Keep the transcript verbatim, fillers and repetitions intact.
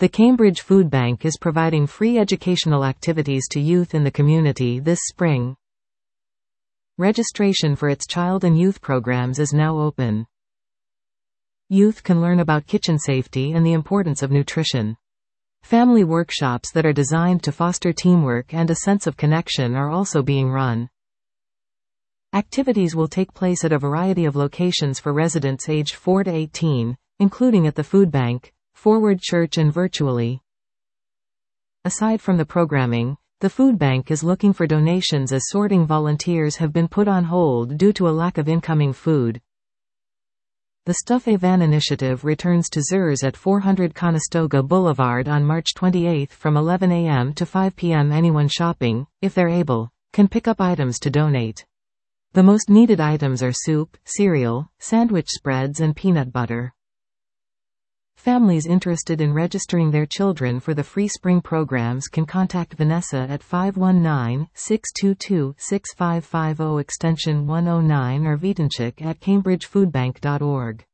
The Cambridge Food Bank is providing free educational activities to youth in the community this spring. Registration for its child and youth programs is now open. Youth can learn about kitchen safety and the importance of nutrition. Family workshops that are designed to foster teamwork and a sense of connection are also being run. Activities will take place at a variety of locations for residents aged four to eighteen, including at the food bank, Forward Church and virtually. Aside from the programming, the food bank is looking for donations as sorting volunteers have been put on hold due to a lack of incoming food. The Stuff a Van initiative returns to Zers at four hundred Conestoga Boulevard on March twenty-eighth from eleven a m to five p m Anyone shopping, if they're able, can pick up items to donate. The most needed items are soup, cereal, sandwich spreads and peanut butter. Families interested in registering their children for the free spring programs can contact Vanessa at five one nine, six two two, six five five zero extension one oh nine or Vitanchik at cambridge food bank dot org.